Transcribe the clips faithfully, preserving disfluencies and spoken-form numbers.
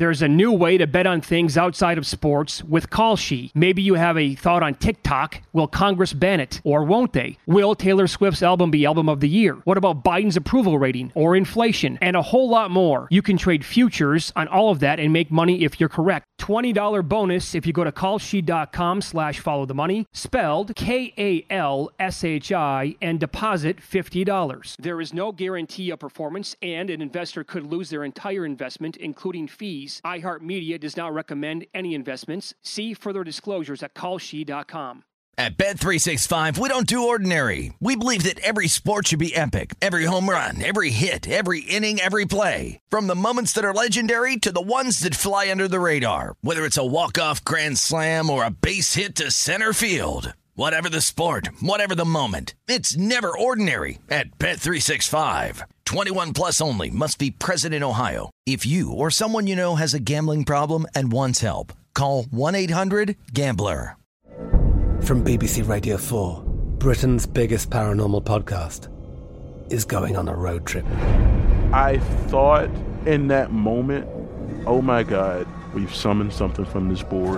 There's a new way to bet on things outside of sports with Kalshi. Maybe you have a thought on TikTok. Will Congress ban it? Or won't they? Will Taylor Swift's album be Album of the Year? What about Biden's approval rating? Or inflation? And a whole lot more. You can trade futures on all of that and make money if you're correct. twenty dollars bonus if you go to kalshi.com slash follow the money, spelled K A L S H I, and deposit fifty dollars. There is no guarantee of performance, and an investor could lose their entire investment, including fees. iHeartMedia does not recommend any investments. See further disclosures at kalshi dot com. At Bet three sixty-five, we don't do ordinary. We believe that every sport should be epic. Every home run, every hit, every inning, every play. From the moments that are legendary to the ones that fly under the radar. Whether it's a walk-off grand slam or a base hit to center field. Whatever the sport, whatever the moment, it's never ordinary at Bet three sixty-five. twenty-one plus only. Must be present in Ohio. If you or someone you know has a gambling problem and wants help, call one eight hundred gambler. From B B C Radio four, Britain's biggest paranormal podcast is going on a road trip. I thought in that moment, oh my God, we've summoned something from this board.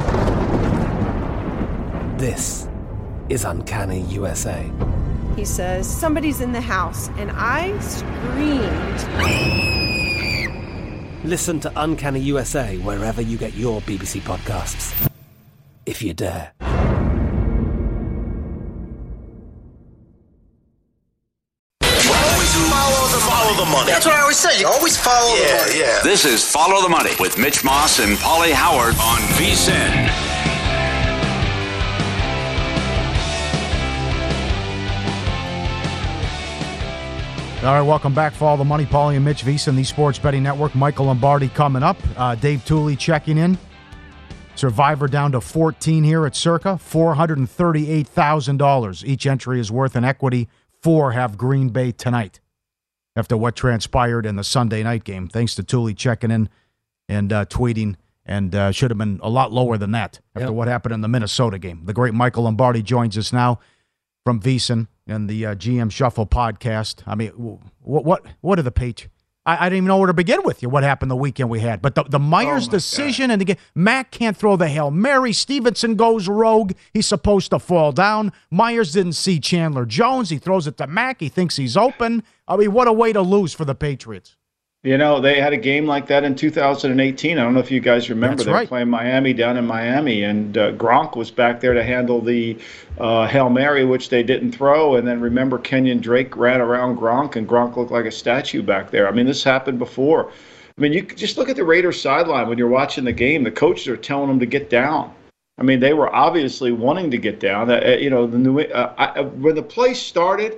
This is Uncanny U S A. He says, somebody's in the house, and I screamed. Listen to Uncanny U S A wherever you get your B B C podcasts, if you dare. Follow the, follow the money. That's what I always say. You always follow yeah, the money. Yeah. This is Follow the Money with Mitch Moss and Paulie Howard on V S I N. All right, welcome back. Follow the Money, Paulie and Mitch VSiN, the Sports Betting Network. Michael Lombardi coming up. Uh, Dave Tooley checking in. Survivor down to fourteen here at Circa. four hundred thirty-eight thousand dollars each entry is worth in equity. Four have Green Bay tonight after what transpired in the Sunday night game. Thanks to Tooley checking in and uh, tweeting, and uh, should have been a lot lower than that after yep. what happened in the Minnesota game. The great Michael Lombardi joins us now from VSiN and the uh, G M Shuffle podcast. I mean, what what what are the Patriots? I, I didn't even know where to begin with you. What happened the weekend we had? But the, the Myers oh decision, God. and again, Mac can't throw the Hail Mary. Stevenson goes rogue. He's supposed to fall down. Myers didn't see Chandler Jones. He throws it to Mac. He thinks he's open. I mean, what a way to lose for the Patriots. You know, they had a game like that in two thousand eighteen. I don't know if you guys remember. That's they right. were playing Miami down in Miami, and uh, Gronk was back there to handle the uh, Hail Mary, which they didn't throw. And then remember, Kenyon Drake ran around Gronk, and Gronk looked like a statue back there. I mean, this happened before. I mean, you just look at the Raiders sideline when you're watching the game. The coaches are telling them to get down. I mean, they were obviously wanting to get down. Uh, you know, the new uh, I, when the play started,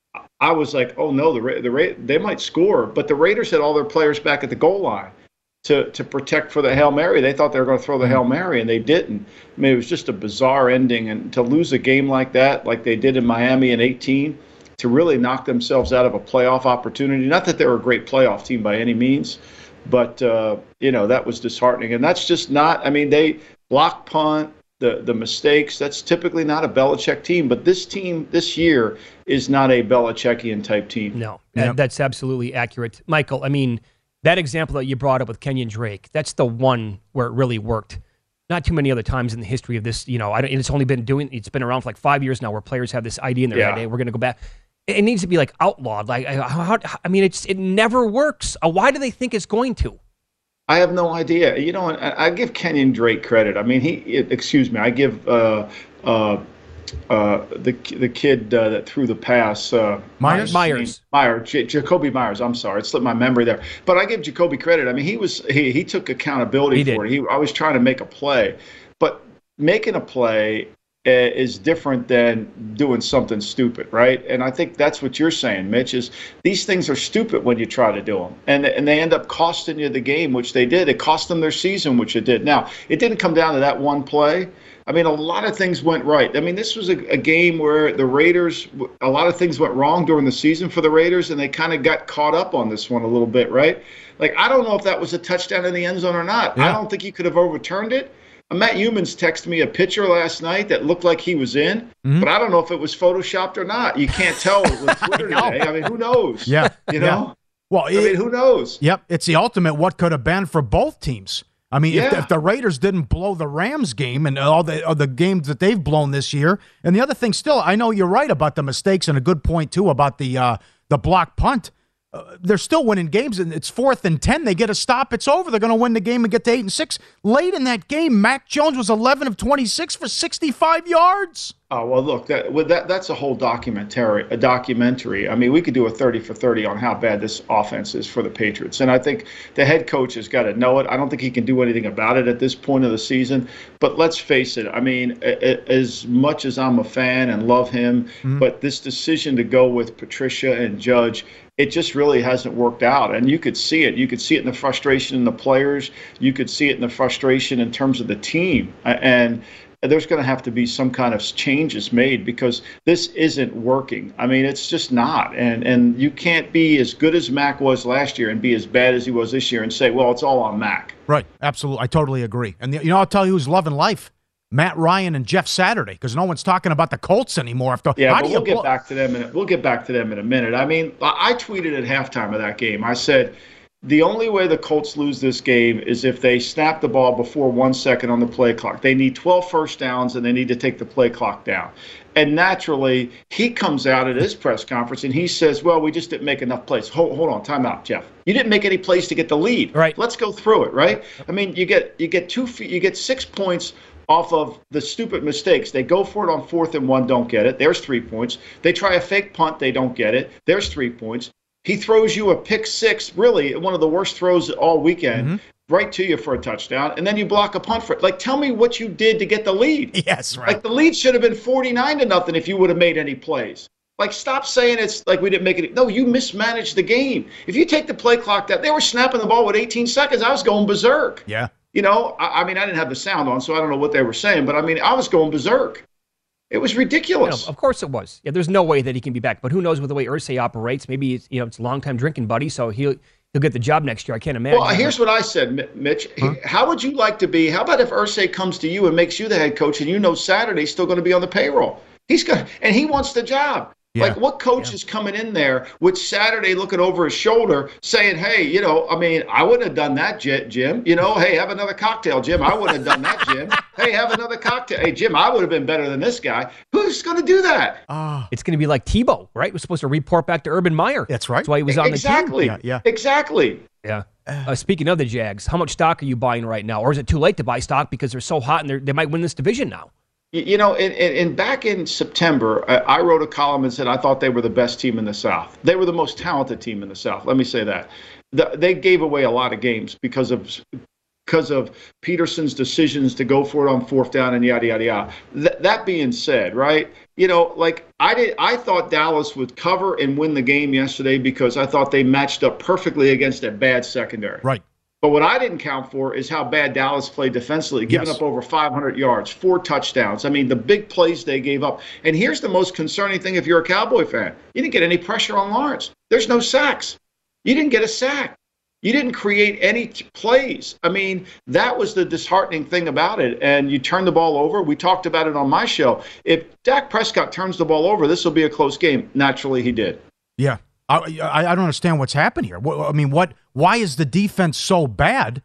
I was like, oh no, the the Ra- they might score, but the Raiders had all their players back at the goal line to to protect for the Hail Mary. They thought they were going to throw the Hail Mary, and they didn't. I mean, it was just a bizarre ending, and to lose a game like that, like they did in Miami in eighteen, to really knock themselves out of a playoff opportunity. Not that they were a great playoff team by any means, but uh, you know, that was disheartening, and that's just not. I mean, they block punt. The the mistakes, that's typically not a Belichick team, but this team this year is not a Belichickian type team. No, Yep. that's absolutely accurate. Michael, I mean, that example that you brought up with Kenyon Drake, that's the one where it really worked. Not too many other times in the history of this, you know, I don't, it's only been doing, it's been around for like five years now where players have this idea in their Yeah. head, hey, we're going to go back. It needs to be like outlawed. Like, how, how, I mean, it's it never works. Uh, Why do they think it's going to? I have no idea. You know, I, I give Kenyon Drake credit. I mean, he, excuse me, I give uh, uh, uh, the the kid uh, that threw the pass. Uh, Myers? Myers. Myers, J- Jacoby Myers. I'm sorry, it slipped my memory there. But I give Jacoby credit. I mean, he was he he took accountability He for did. it. He I was trying to make a play, but making a play is different than doing something stupid, right? And I think that's what you're saying, Mitch, is these things are stupid when you try to do them. And, and they end up costing you the game, which they did. It cost them their season, which it did. Now, it didn't come down to that one play. I mean, a lot of things went right. I mean, this was a, a game where the Raiders, a lot of things went wrong during the season for the Raiders, and they kind of got caught up on this one a little bit, right? Like, I don't know if that was a touchdown in the end zone or not. Yeah. I don't think you could have overturned it. Matt Humans texted me a picture last night that looked like he was in, mm-hmm. but I don't know if it was photoshopped or not. You can't tell with Twitter today. I mean, who knows? Yeah. You know? Well, I mean, who knows? Yep. It's the ultimate what could have been for both teams. I mean, yeah. if, if the Raiders didn't blow the Rams game and all the all the games that they've blown this year, and the other thing still, I know you're right about the mistakes and a good point, too, about the uh, the block punt. Uh, they're still winning games, and it's fourth and ten. They get a stop. It's over. They're going to win the game and get to eight and six. Late in that game, Mac Jones was eleven of twenty-six for sixty-five yards. Oh, well, look, that, well, that that's a whole documentary. A documentary. I mean, we could do a thirty for thirty on how bad this offense is for the Patriots. And I think the head coach has got to know it. I don't think he can do anything about it at this point of the season. But let's face it. I mean, a, a, as much as I'm a fan and love him, mm-hmm. but this decision to go with Patricia and Judge, it just really hasn't worked out. And you could see it. You could see it in the frustration in the players. You could see it in the frustration in terms of the team. And there's going to have to be some kind of changes made because this isn't working. I mean, it's just not. And and you can't be as good as Mac was last year and be as bad as he was this year and say, well, it's all on Mac. Right. Absolutely. I totally agree. And, the, you know, I'll tell you who's loving life. Matt Ryan and Jeff Saturday, because no one's talking about the Colts anymore. After, yeah, how but do you we'll get blo- back to them in a, we'll get back to them in a minute. I mean, I tweeted at halftime of that game. I said, the only way the Colts lose this game is if they snap the ball before one second on the play clock. They need twelve first downs, and they need to take the play clock down. And naturally, he comes out at his press conference, and he says, well, we just didn't make enough plays. Hold, hold on, time out, Jeff. You didn't make any plays to get the lead. Right. Let's go through it, right? I mean, you get you get two you get six points off of the stupid mistakes. They go for it on fourth and one, don't get it. There's three points. They try a fake punt, they don't get it. There's three points. He throws you a pick six, really one of the worst throws all weekend, mm-hmm. right to you for a touchdown, and then you block a punt for it. Like, tell me what you did to get the lead. Yes, right. Like, the lead should have been forty-nine to nothing if you would have made any plays. Like, stop saying it's like we didn't make it. No, you mismanaged the game. If you take the play clock down, they were snapping the ball with eighteen seconds. I was going berserk. Yeah. You know, I, I mean, I didn't have the sound on, so I don't know what they were saying, but I mean, I was going berserk. It was ridiculous. You know, of course it was. Yeah, there's no way that he can be back. But who knows with the way Irsay operates? Maybe it's, you know, it's a longtime drinking buddy, so he'll he'll get the job next year. I can't imagine. Well, here's what I said, Mitch. Huh? How would you like to be? How about if Irsay comes to you and makes you the head coach, and you know Saturday's still going to be on the payroll? He's going, and he wants the job. Yeah. Like, what coach yeah. is coming in there with Saturday looking over his shoulder saying, hey, you know, I mean, I wouldn't have done that, Jim. You know, hey, have another cocktail, Jim. I wouldn't have done that, Jim. Hey, have another cocktail. Hey, Jim, I would have been better than this guy. Who's going to do that? Uh, it's going to be like Tebow, right? We're supposed to report back to Urban Meyer. That's right. That's why he was on exactly. the team. Yeah, yeah. Exactly. Yeah. Uh, speaking of the Jags, how much stock are you buying right now? Or is it too late to buy stock because they're so hot and they might win this division now? You know, in, in, in back in September, I, I wrote a column and said I thought they were the best team in the South. They were the most talented team in the South. Let me say that. The, they gave away a lot of games because of because of Peterson's decisions to go for it on fourth down and yada yada yada. Th- that being said, right? You know, like I did, I thought Dallas would cover and win the game yesterday because I thought they matched up perfectly against a bad secondary. Right. But what I didn't count for is how bad Dallas played defensively, giving yes. up over five hundred yards, four touchdowns. I mean, the big plays they gave up. And here's the most concerning thing if you're a Cowboy fan. You didn't get any pressure on Lawrence. There's no sacks. You didn't get a sack. You didn't create any t- plays. I mean, that was the disheartening thing about it. And you turn the ball over. We talked about it on my show. If Dak Prescott turns the ball over, this will be a close game. Naturally, he did. Yeah. I, I, I don't understand what's happened here. I mean, what? Why is the defense so bad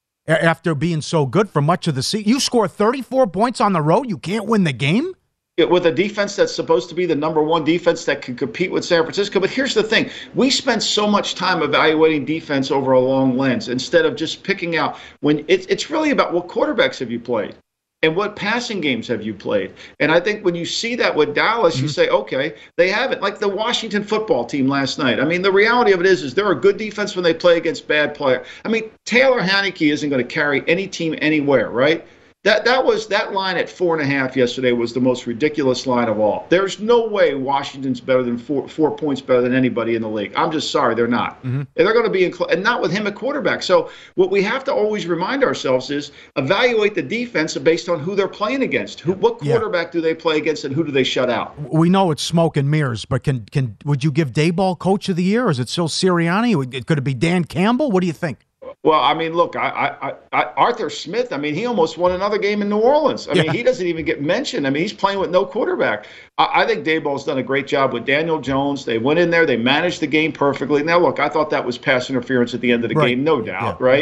after being so good for much of the season? You score thirty-four points on the road, you can't win the game? With a defense that's supposed to be the number one defense that can compete with San Francisco. But here's the thing. We spent so much time evaluating defense over a long lens instead of just picking out when it's it's really about what quarterbacks have you played and what passing games have you played. And I think when you see that with Dallas, mm-hmm. you say, okay, they haven't. Like the Washington football team last night. I mean, the reality of it is, is they're a good defense when they play against bad players. I mean, Taylor Heineke isn't going to carry any team anywhere, right? That that was that line at four and a half yesterday was the most ridiculous line of all. There's no way Washington's better than four four points better than anybody in the league. I'm just sorry, they're not. Mm-hmm. And they're going to be in, and not with him at quarterback. So what we have to always remind ourselves is evaluate the defense based on who they're playing against. Who, what quarterback yeah. do they play against, and who do they shut out? We know it's smoke and mirrors, but can can would you give Daboll Coach of the Year, or is it still Sirianni? Could it be Dan Campbell? What do you think? Well, I mean, look, I, I, I, Arthur Smith, I mean, he almost won another game in New Orleans. I yeah. mean, he doesn't even get mentioned. I mean, he's playing with no quarterback. I, I think Daboll's done a great job with Daniel Jones. They went in there. They managed the game perfectly. Now, look, I thought that was pass interference at the end of the right. game, no doubt, yeah. right?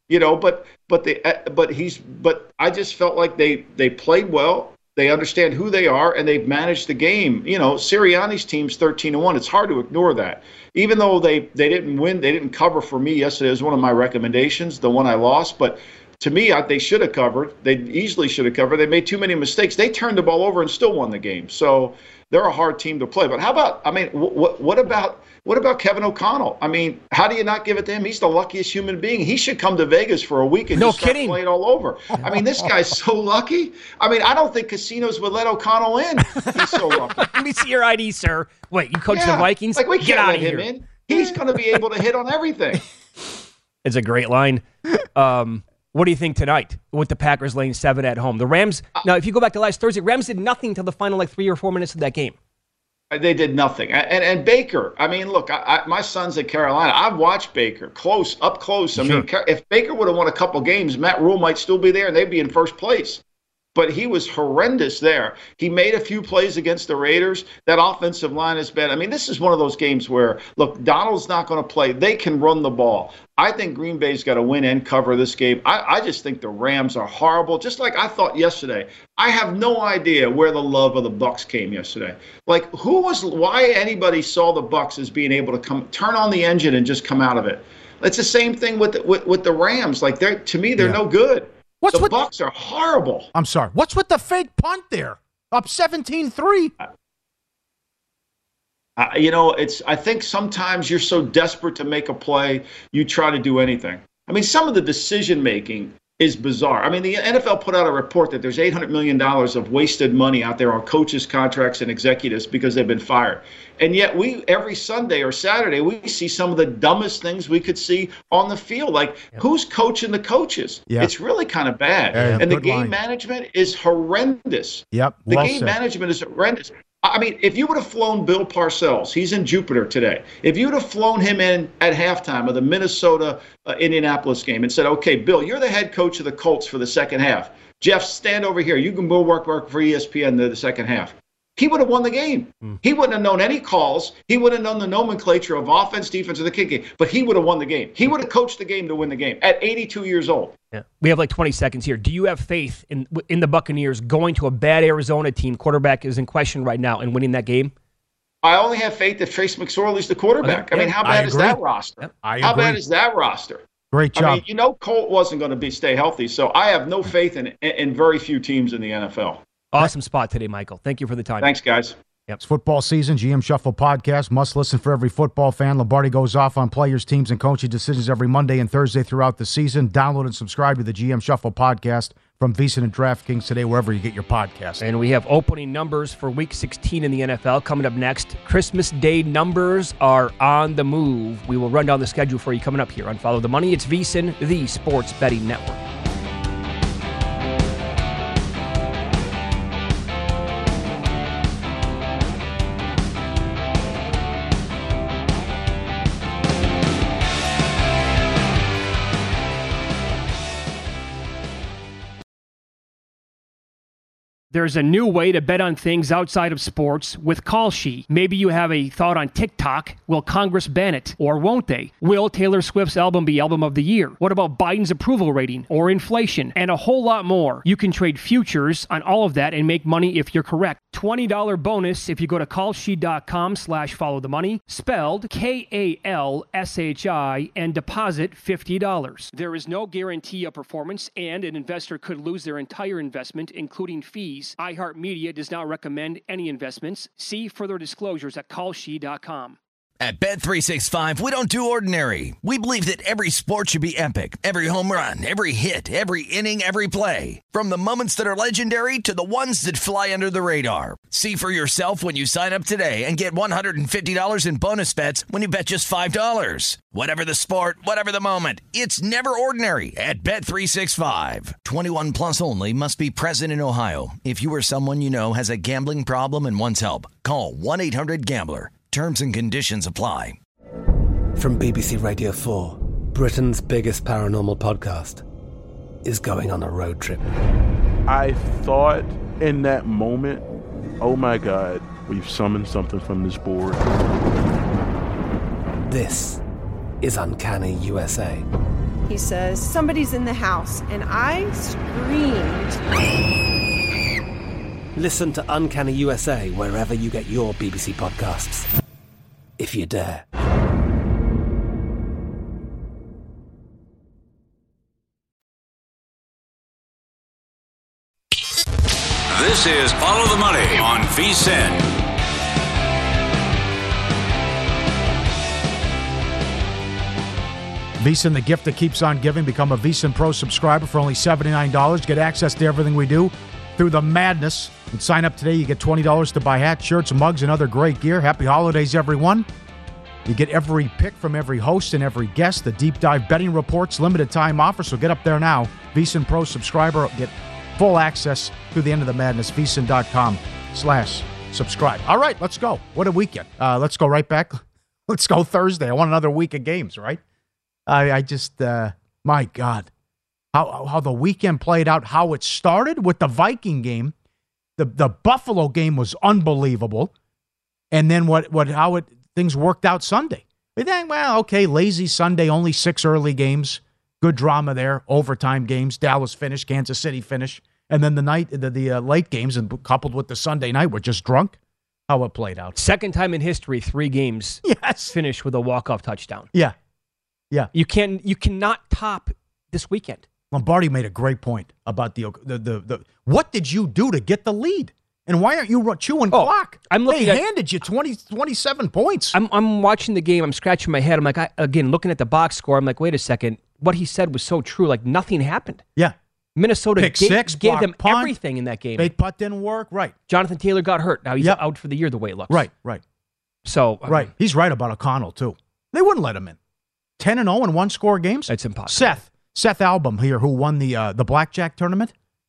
you know, but but they but he's but I just felt like they they played well. They understand who they are, and they've managed the game. You know, Sirianni's team's thirteen and one. It's hard to ignore that. Even though they, they didn't win, they didn't cover for me yesterday. It was one of my recommendations, the one I lost. But to me, I, they should have covered. They easily should have covered. They made too many mistakes. They turned the ball over and still won the game. So they're a hard team to play. But how about, I mean, what what about what about Kevin O'Connell? I mean, how do you not give it to him? He's the luckiest human being. He should come to Vegas for a week and no just start kidding. playing all over. I mean, this guy's so lucky. I mean, I don't think casinos would let O'Connell in. He's so lucky. Let me see your I D, sir. Wait, you coach Yeah, the Vikings? Like, we Get can't out let of him here. in. He's going to be able to hit on everything. It's a great line. Um, what do you think tonight with the Packers laying seven at home? The Rams, now if you go back to last Thursday, Rams did nothing till the final like three or four minutes of that game. They did nothing. And and Baker, I mean, look, I, I, my son's at Carolina. I've watched Baker close, up close. I Sure. mean, if Baker would have won a couple games, Matt Rule might still be there and they'd be in first place. But he was horrendous there. He made a few plays against the Raiders. That offensive line is bad. I mean, this is one of those games where, look, Donald's not going to play. They can run the ball. I think Green Bay's got to win and cover this game. I, I just think the Rams are horrible, just like I thought yesterday. I have no idea where the love of the Bucks came yesterday. Like, who was, why anybody saw the Bucks as being able to come, turn on the engine and just come out of it. It's the same thing with the, with, with the Rams. Like, they're to me, they're Yeah. no good. What's the with, Bucks are horrible. I'm sorry. What's with the fake punt there? Up seventeen three. Uh, you know, it's. I think sometimes you're so desperate to make a play, you try to do anything. I mean, some of the decision making is bizarre. I mean, the N F L put out a report that there's eight hundred million dollars of wasted money out there on coaches' contracts and executives because they've been fired. And yet we, every Sunday or Saturday, we see some of the dumbest things we could see on the field. Like, yep. Who's coaching the coaches? Yep. It's really kind of bad. Yeah, and the game line. management is horrendous. Yep. The Well game said. management is horrendous. I mean, if you would have flown Bill Parcells, he's in Jupiter today. If you would have flown him in at halftime of the Minnesota uh, Indianapolis game and said, okay, Bill, you're the head coach of the Colts for the second half. Jeff, stand over here. You can go work, work for E S P N the, the second half. He would have won the game. Mm. He wouldn't have known any calls. He wouldn't have known the nomenclature of offense, defense, or the kick game. But he would have won the game. He would have coached the game to win the game at eighty-two years old. Yeah. We have like twenty seconds here. Do you have faith in in the Buccaneers going to a bad Arizona team? Quarterback is in question right now and winning that game. I only have faith that Trace McSorley's the quarterback. Okay. I mean, how bad is that roster? Yep. I how agree. bad is that roster? Great job. I mean, you know, Colt wasn't going to be stay healthy, so I have no faith in in very few teams in the N F L. Awesome spot today, Michael. Thank you for the time. Thanks, guys. Yep. It's football season. G M Shuffle podcast. Must listen for every football fan. Lombardi goes off on players, teams, and coaching decisions every Monday and Thursday throughout the season. Download and subscribe to the G M Shuffle podcast from VSiN and DraftKings today, wherever you get your podcast. And we have opening numbers for Week sixteen in the N F L coming up next. Christmas Day numbers are on the move. We will run down the schedule for you coming up here on Follow the Money. It's VSiN, the Sports Betting Network. There's a new way to bet on things outside of sports with Kalshi. Maybe you have a thought on TikTok. Will Congress ban it? Or won't they? Will Taylor Swift's album be album of the year? What about Biden's approval rating or inflation? And a whole lot more. You can trade futures on all of that and make money if you're correct. twenty dollars bonus if you go to kalshi.com slash follow the money, spelled K A L S H I, and deposit fifty dollars. There is no guarantee of performance, and an investor could lose their entire investment, including fees. iHeartMedia does not recommend any investments. See further disclosures at kalshi dot com. At Bet three sixty-five, we don't do ordinary. We believe that every sport should be epic. Every home run, every hit, every inning, every play. From the moments that are legendary to the ones that fly under the radar. See for yourself when you sign up today and get one hundred fifty dollars in bonus bets when you bet just five dollars. Whatever the sport, whatever the moment, it's never ordinary at Bet three sixty-five. twenty-one plus only. Must be present in Ohio. If you or someone you know has a gambling problem and wants help, call one eight hundred gambler. Terms and conditions apply. From B B C Radio four, Britain's biggest paranormal podcast is going on a road trip. I thought in that moment, oh my God, we've summoned something from this board. This is Uncanny U S A. He says, somebody's in the house, and I screamed. Listen to Uncanny U S A wherever you get your B B C podcasts, if you dare. This is Follow the Money on VSiN. VSiN, the gift that keeps on giving. Become a VSiN Pro subscriber for only seventy-nine dollars. Get access to everything we do through the madness. And sign up today. You get twenty dollars to buy hats, shirts, mugs, and other great gear. Happy holidays, everyone. You get every pick from every host and every guest. The deep dive betting reports, limited time offer. So get up there now. VSiN Pro subscriber. Get full access through the end of the madness. VSiN.com slash subscribe. All right, let's go. What a weekend. Uh, let's go right back. Let's go Thursday. I want another week of games, right? I, I just, uh, my God, how how the weekend played out, how it started with the Viking game. The the Buffalo game was unbelievable. And then what, what how it things worked out Sunday. We think, well, okay, lazy Sunday, only six early games. Good drama there, overtime games. Dallas finish, Kansas City finish. And then the night, the, the uh, late games, and coupled with the Sunday night, were just drunk. How it played out. Second time in history, three games yes. finished with a walk-off touchdown. Yeah. Yeah, you can you cannot top this weekend. Lombardi made a great point about the the the, the what did you do to get the lead, and why aren't you chewing oh, clock? I'm looking. They at, handed you twenty, twenty-seven points. I'm I'm watching the game. I'm scratching my head. I'm like, I, again, looking at the box score. I'm like, wait a second. What he said was so true. Like nothing happened. Yeah, Minnesota Pick gave, six, gave them punt, everything in that game. Bait putt didn't work. Right. Jonathan Taylor got hurt. Now he's yep. out for the year. The way it looks. Right. Right. So right. Um, He's right about O'Connell too. They wouldn't let him in. ten and oh in one-score games? That's impossible. Seth, Seth Album here, who won the uh, the blackjack tournament.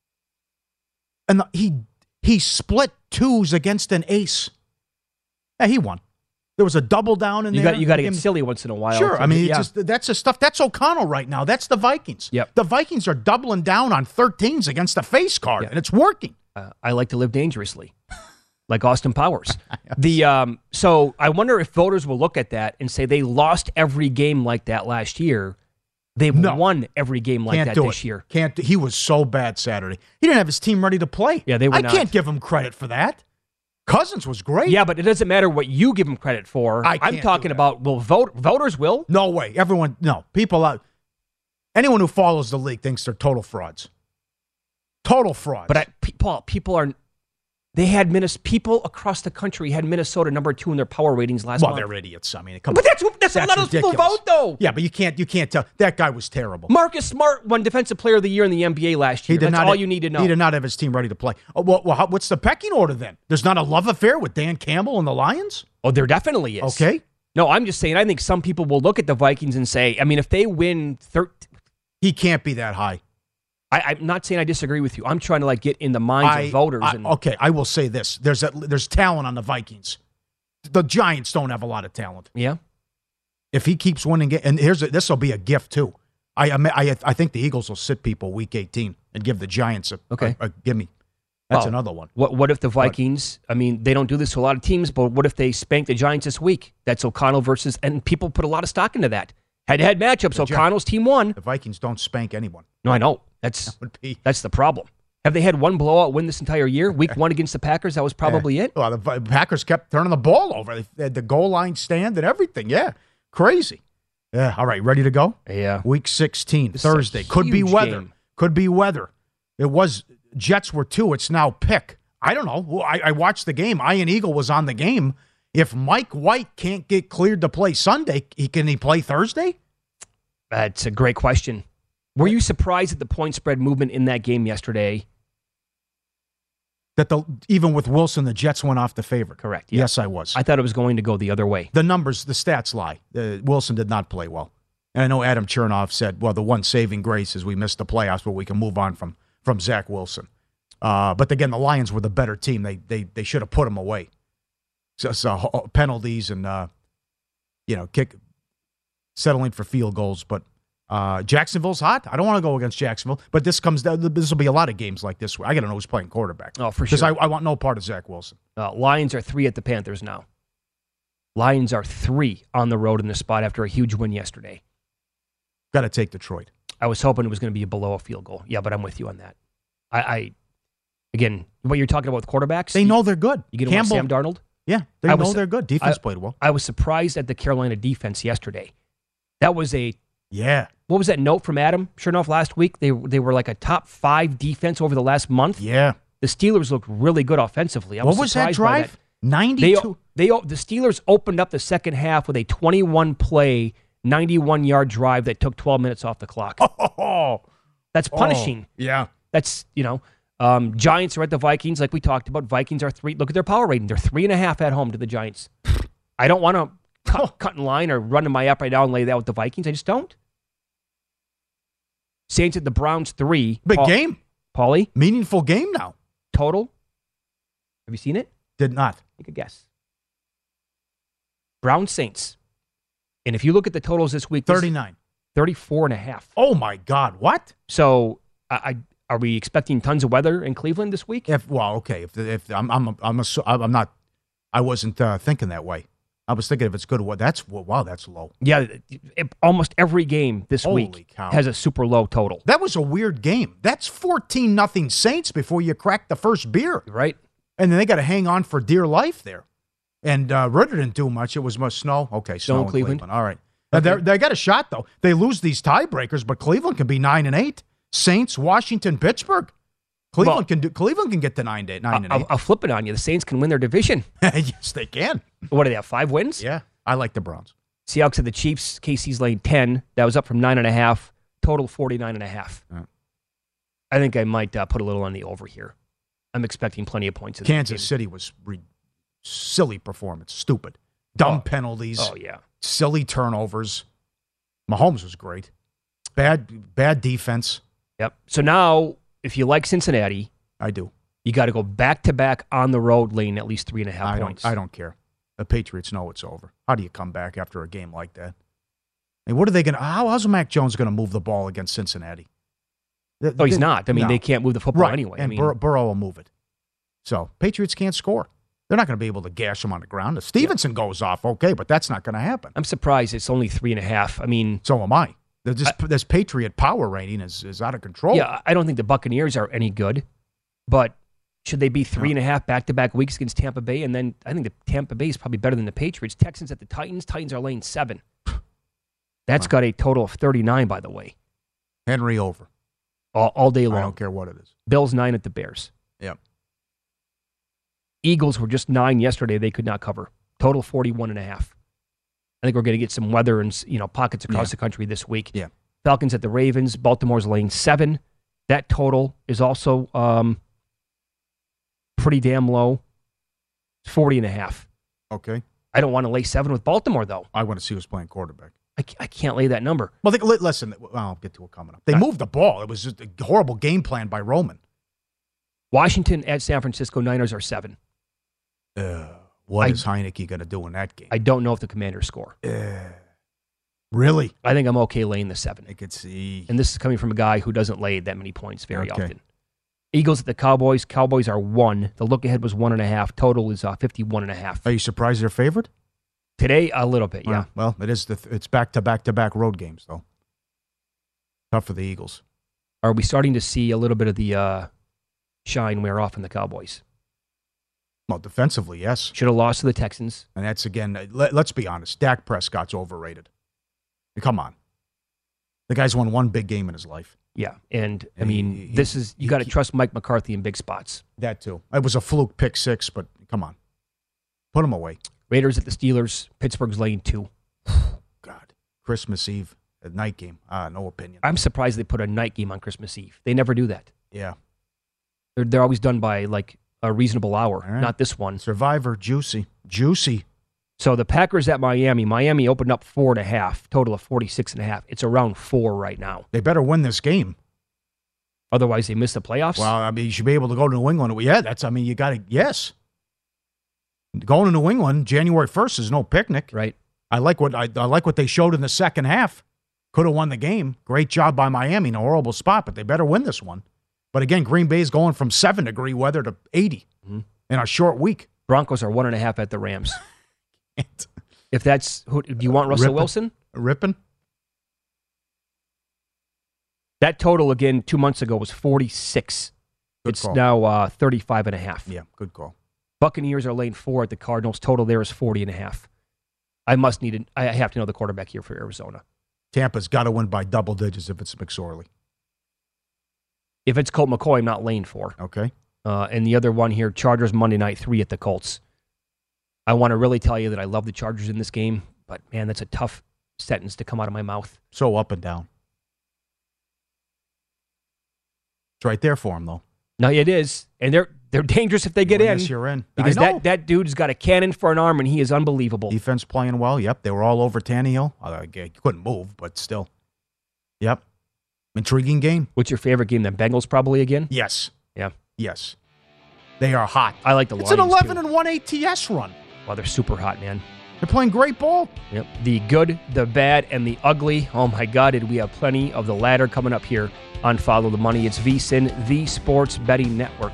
And the, he he split twos against an ace. Yeah, he won. There was a double down in you there. Got, you got to get silly once in a while. Sure. I mean, yeah. it's just, that's the stuff. That's O'Connell right now. That's the Vikings. Yep. The Vikings are doubling down on thirteens against a face card, yeah. and it's working. Uh, I like to live dangerously. Like Austin Powers. The um, so I wonder if voters will look at that and say they lost every game like that last year. They've no. won every game like can't that do this it. year. Can't. Do, he was so bad Saturday. He didn't have his team ready to play. Yeah, they were I not. can't give him credit for that. Cousins was great. Yeah, but it doesn't matter what you give him credit for. I I'm talking about will vote voters will. No way. Everyone. No people. Out, anyone who follows the league thinks they're total frauds. Total frauds. But I, Paul, people are. They had Minnesota. People across the country had Minnesota number two in their power ratings last well, month. Well, they're idiots. I mean, come but on. that's that's, that's a lot of people vote though. Yeah, but you can't you can't tell that guy was terrible. Marcus Smart won Defensive Player of the Year in the N B A last year. He did that's not all have, you need to know. He did not have his team ready to play. Oh, well, well how, what's the pecking order then? There's not a love affair with Dan Campbell and the Lions? Oh, there definitely is. Okay. No, I'm just saying. I think some people will look at the Vikings and say, I mean, if they win thirteen, he can't be that high. I, I'm not saying I disagree with you. I'm trying to like get in the minds I, of voters. I, and okay, I will say this: there's a, there's talent on the Vikings. The Giants don't have a lot of talent. Yeah. If he keeps winning, and here's this will be a gift too. I I I think the Eagles will sit people week eighteen and give the Giants a okay. A, a gimme. That's well, another one. What what if the Vikings? But, I mean, they don't do this to a lot of teams, but what if they spank the Giants this week? That's O'Connell versus, and people put a lot of stock into that. Head-to-head matchups. O'Connell's team won. The Vikings don't spank anyone. No, I know. That's that would be. That's the problem. Have they had one blowout win this entire year? Week one against the Packers, that was probably yeah. it. Well, the Packers kept turning the ball over. They had the goal line stand and everything. Yeah, crazy. Yeah, all right, ready to go? Yeah. Week sixteen, this Thursday. Could be weather. Game. Could be weather. It was, Jets were two. It's now pick. I don't know. I, I watched the game. Ian Eagle was on the game. If Mike White can't get cleared to play Sunday, he can he play Thursday? That's a great question. Were you surprised at the point spread movement in that game yesterday? That the even with Wilson, the Jets went off the favorite. Correct. Yeah. Yes, I was. I thought it was going to go the other way. The numbers, the stats lie. Uh, Wilson did not play well. And I know Adam Chernoff said, well, the one saving grace is we missed the playoffs, but we can move on from from Zach Wilson. Uh, but again, the Lions were the better team. They they they should have put him away. So, so penalties and uh, you know kick settling for field goals. But uh, Jacksonville's hot. I don't want to go against Jacksonville, but this comes down. This will be a lot of games like this. I got to know who's playing quarterback. Oh, for sure. Because I, I want no part of Zach Wilson. Uh, Lions are three at the Panthers now. Lions are three on the road in this spot after a huge win yesterday. Got to take Detroit. I was hoping it was going to be below a field goal. Yeah, but I'm with you on that. I, I again, what you're talking about with quarterbacks. They know they're good. You get Campbell, Sam Darnold? Yeah, they I know was, they're good. Defense I, played well. I was surprised at the Carolina defense yesterday. That was a yeah. What was that note from Adam Chernoff last week? They they were like a top five defense over the last month. Yeah. The Steelers looked really good offensively. I what was, was that drive? That. ninety-two They, they the Steelers opened up the second half with a twenty-one play, ninety-one yard drive that took twelve minutes off the clock. Oh, that's punishing. Oh, yeah. That's, you know, um, Giants are at the Vikings, like we talked about. Vikings are three. Look at their power rating. They're three and a half at home to the Giants. I don't want to cut, cut in line or run in my app right now and lay that with the Vikings. I just don't. Saints at the Browns three. Big Paul, game. Paulie? Meaningful game now. Total? Have you seen it? Did not. Take a guess. Browns Saints. And if you look at the totals this week, thirty-nine. thirty-four and a half. Oh, my God. What? So, I, I are we expecting tons of weather in Cleveland this week? If well, okay. If if I'm I'm I'm a, I'm not. I wasn't uh, thinking that way. I was thinking if it's good. What that's wow. That's low. Yeah, it, almost every game this Holy week cow. has a super low total. That was a weird game. That's fourteen nothing Saints before you crack the first beer, right? And then they got to hang on for dear life there. And uh, Ritter didn't do much. It was much snow. Okay, snow, snow in Cleveland. Cleveland. All right. Okay. They got a shot, though. They lose these tiebreakers, but Cleveland can be nine and eight. Saints, Washington, Pittsburgh. Cleveland well, can do. Cleveland can get to nine, eight, nine and I'll, eight. I'll flip it on you. The Saints can win their division. Yes, they can. What do they have? Five wins? Yeah, I like the Browns. Seahawks at the Chiefs. K C's lane ten. That was up from nine and a half. Total forty-nine and a half. Right. I think I might uh, put a little on the over here. I'm expecting plenty of points. In Kansas City was re- silly performance, stupid, dumb oh. penalties. Oh yeah, silly turnovers. Mahomes was great. Bad, bad defense. Yep. So now, if you like Cincinnati, I do. You got to go back to back on the road, lane at least three and a half I points. Don't, I don't care. The Patriots know it's over. How do you come back after a game like that? I mean, what are they going to? How, how's Mac Jones going to move the ball against Cincinnati? The, oh, he's they, not. I mean, no. they can't move the football right. anyway. And I mean, Bur- Burrow will move it. So Patriots can't score. They're not going to be able to gash them on the ground. If Stevenson yeah. goes off, okay, but that's not going to happen. I'm surprised it's only three and a half. I mean, so am I. This, I, this Patriot power rating is, is out of control. Yeah, I don't think the Buccaneers are any good, but should they be three and a half back-to-back weeks against Tampa Bay? And then I think the Tampa Bay is probably better than the Patriots. Texans at the Titans. Titans are laying seven. That's wow. got a total of thirty-nine, by the way. Henry over. All, all day long. I don't care what it is. Bills nine at the Bears. Yep. Eagles were just nine yesterday. They could not cover. Total forty-one and a half. I think we're going to get some weather and, you know, pockets across yeah. the country this week. Yeah. Falcons at the Ravens. Baltimore's laying seven. That total is also um, pretty damn low. forty and a half. Okay. I don't want to lay seven with Baltimore, though. I want to see who's playing quarterback. I, I can't lay that number. Well, they, listen, well, I'll get to it coming up. They moved the ball. It was just a horrible game plan by Roman. Washington at San Francisco. Niners are seven. Uh, what I, is Heineke going to do in that game? I don't know if the Commanders score. Uh, really? I think I'm okay laying the seven. I could see. And this is coming from a guy who doesn't lay that many points very okay. often. Eagles at the Cowboys. Cowboys are one. The look ahead was one and a half. Total is uh, fifty-one and a half. Are you surprised they're favored? Today, a little bit, yeah. Uh, well, it is. The th- it's back to back to back road games, though. Tough for the Eagles. Are we starting to see a little bit of the uh, shine wear off in the Cowboys? Well, defensively, yes. Should have lost to the Texans. And that's, again, let, let's be honest. Dak Prescott's overrated. Come on. The guy's won one big game in his life. Yeah, and, I and mean, he, this is, you he, got to he, trust Mike McCarthy in big spots. That, too. It was a fluke pick six, but come on. Put him away. Raiders at the Steelers. Pittsburgh's laying two. God. Christmas Eve, a night game. Ah, no opinion. I'm surprised they put a night game on Christmas Eve. They never do that. Yeah. They're, they're always done by, like, a reasonable hour, right. not this one. Survivor, juicy. Juicy. So the Packers at Miami. Miami opened up four and a half, total of forty-six and a half. It's around four right now. They better win this game. Otherwise, they miss the playoffs. Well, I mean, you should be able to go to New England. Yeah, that's, I mean, you got to, yes. Going to New England, January first is no picnic. Right. I like what I, I like what they showed in the second half. Could have won the game. Great job by Miami. No horrible spot, but they better win this one. But again, Green Bay's going from seven degree weather to eighty mm-hmm. in a short week. Broncos are one and a half at the Rams. If that's who, do you want Russell Rippin'. Wilson? Ripping. That total, again, two months ago was forty-six. Good it's call. now uh, thirty-five and a half. Yeah, good call. Buccaneers are laying four at the Cardinals. Total there is forty and a half. I must need it. I have to know the quarterback here for Arizona. Tampa's got to win by double digits if it's McSorley. If it's Colt McCoy, I'm not laying four. Okay. Uh, and the other one here, Chargers Monday night, three at the Colts. I want to really tell you that I love the Chargers in this game, but man, that's a tough sentence to come out of my mouth. So up and down. It's right there for him, though. No, it is. And they're they're dangerous if they get in. Yes, you're in. Because I know. that, that dude's got a cannon for an arm, and he is unbelievable. Defense playing well. Yep, they were all over Tannehill. Uh, he couldn't move, but still. Yep. Intriguing game. What's your favorite game? The Bengals probably again? Yes. Yeah. Yes. They are hot. I like the It's Lions, an eleven too. and one A T S run. Well, they're super hot, man. They're playing great ball. Yep. The good, the bad, and the ugly. Oh, my God, did we have plenty of the latter coming up here on Follow the Money. It's VSiN, the Sports Betting Network.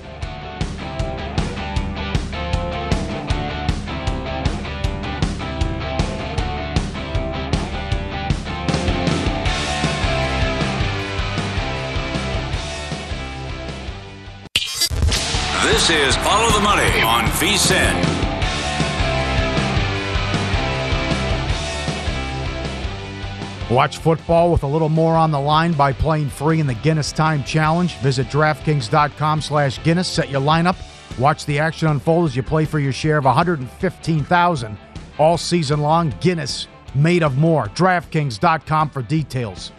This is Follow the Money on VSiN. Watch football with a little more on the line by playing free in the Guinness Time Challenge. Visit DraftKings.com slash Guinness. Set your lineup. Watch the action unfold as you play for your share of one hundred fifteen thousand dollars all season long. Guinness, made of more. DraftKings dot com for details.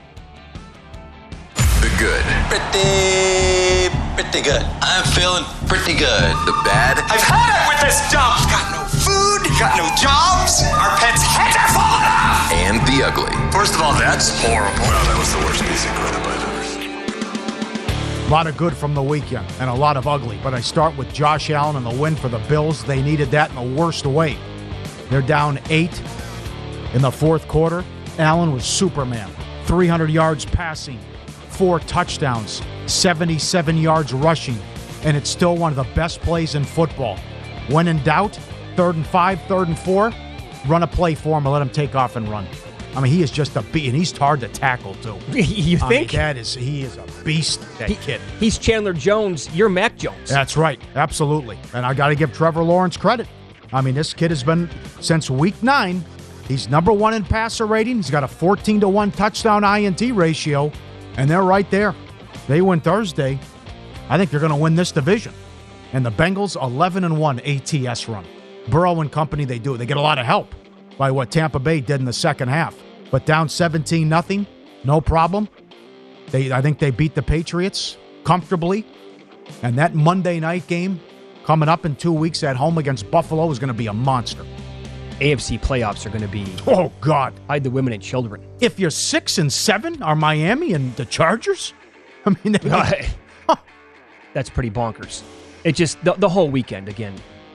The good. Pretty, pretty good. I'm feeling pretty good. The bad. I've had it with this dump. Got no food, got no jobs. Our pets' heads are falling off. And the ugly. First of all, that's horrible. Well, that was the worst piece of crap I've ever seen. A lot of good from the weekend and a lot of ugly. But I start with Josh Allen and the win for the Bills. They needed that in the worst way. They're down eight in the fourth quarter. Allen was Superman. three hundred yards passing. Four touchdowns, seventy-seven yards rushing, and it's still one of the best plays in football. When in doubt, third and five, third and four, run a play for him and let him take off and run. I mean, he is just a beast, and he's hard to tackle, too. You I think? mean, that is, he is a beast, that He- kid. He's Chandler Jones. You're Mac Jones. That's right, absolutely. And I got to give Trevor Lawrence credit. I mean, this kid has been, since week nine, he's number one in passer rating. He's got a fourteen to one touchdown I N T ratio. And they're right there. They win Thursday. I think they're going to win this division. And the Bengals, eleven and one A T S run. Burrow and company, they do. They get a lot of help by what Tampa Bay did in the second half. But down seventeen nothing, no problem. They, I think they beat the Patriots comfortably. And that Monday night game coming up in two weeks at home against Buffalo is going to be a monster. A F C playoffs are going to be Oh, God. hide the women and children. If you're six and seven, are Miami and the Chargers? I mean, they, That's pretty bonkers. It just, the, the whole weekend, again,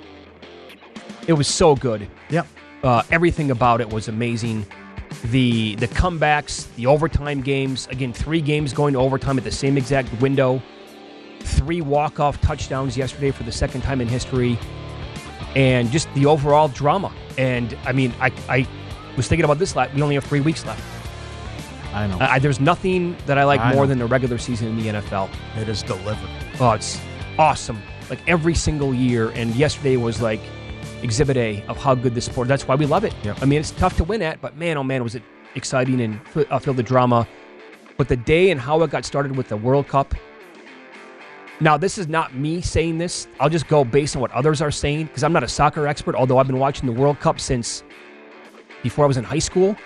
it was so good. Yep. Uh, everything about it was amazing. The the comebacks, the overtime games, again, three games going to overtime at the same exact window. Three walk-off touchdowns yesterday for the second time in history. And just the overall drama. And, I mean, I, I was thinking about this. We only have three weeks left. I know. I, there's nothing that I like I more know. than the regular season in the N F L. It is delivered. Oh, it's awesome. Like every single year. And yesterday was like exhibit A of how good this sport. That's why we love it. Yep. I mean, it's tough to win at, but man, oh man, was it exciting and I feel the drama. But the day and how it got started with the World Cup. Now, this is not me saying this. I'll just go based on what others are saying because I'm not a soccer expert, although I've been watching the World Cup since before I was in high school.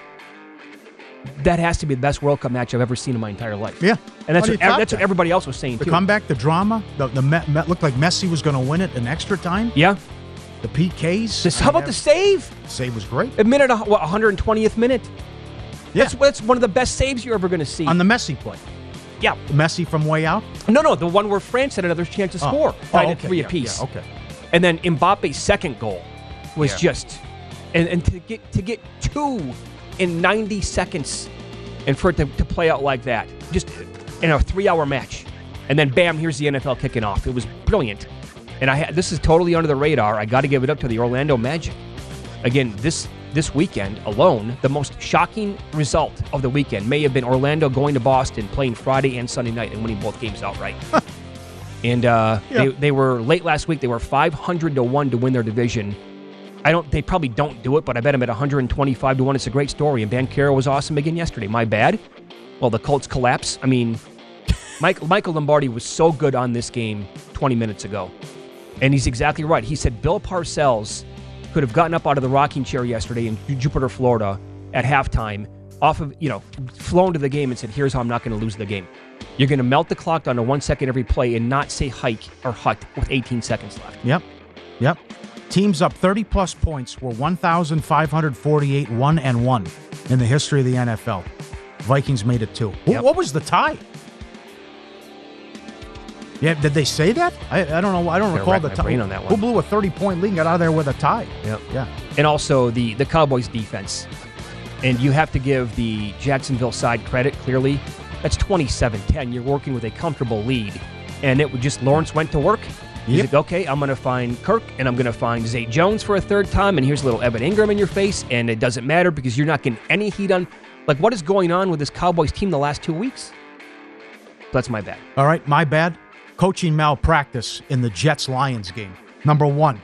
That has to be the best World Cup match I've ever seen in my entire life. Yeah. And that's How do what, you top that's what that? everybody else was saying, The too. comeback, the drama, the the me, me, looked like Messi was going to win it in extra time. Yeah. The P Ks. This, how about the save? save was great. A minute, what, one hundred twentieth minute? Yeah. That's, that's one of the best saves you're ever going to see. On the Messi play. yeah. The Messi from way out. No, no, the one where France had another chance to Oh. score. Oh, Tied at okay, three yeah, apiece. yeah, okay. And then Mbappe's second goal was Yeah. just, and, and to get to get two in ninety seconds, and for it to, to play out like that, just in a three-hour match, and then bam, here's the N F L kicking off. It was brilliant, and I had, this is totally under the radar. I got to give it up to the Orlando Magic. Again, this this weekend alone, the most shocking result of the weekend may have been Orlando going to Boston, playing Friday and Sunday night, and winning both games outright. and uh, yeah. they, they were, late last week, they were five hundred to one to win their division. I don't. They probably don't do it, but I bet them at one hundred twenty-five to one. It's a great story, and Banchero was awesome again yesterday. My bad. Well, the Colts collapse. I mean, Mike, Michael Lombardi was so good on this game twenty minutes ago. And he's exactly right. He said Bill Parcells could have gotten up out of the rocking chair yesterday in Jupiter, Florida at halftime, off of, you know, flown to the game and said, here's how I'm not going to lose the game. You're going to melt the clock down to one second every play and not say hike or hut with eighteen seconds left. Yep. Yep. Teams up thirty-plus points were one thousand five hundred forty-eight, one and one in the history of the N F L. Vikings made it two. Yep. What was the tie? Yeah, did they say that? I, I don't know. I don't recall the tie. On that one. Who blew a thirty-point lead and got out of there with a tie? Yep. Yeah. And also the, the Cowboys defense. And you have to give the Jacksonville side credit, clearly. That's twenty-seven ten. You're working with a comfortable lead. And it would just, Lawrence went to work. He's Yep. like, okay, I'm going to find Kirk, and I'm going to find Zay Jones for a third time, and here's a little Evan Ingram in your face, and it doesn't matter because you're not getting any heat on. Like, what is going on with this Cowboys team the last two weeks? That's my bad. All right, my bad. Coaching malpractice in the Jets-Lions game. Number one,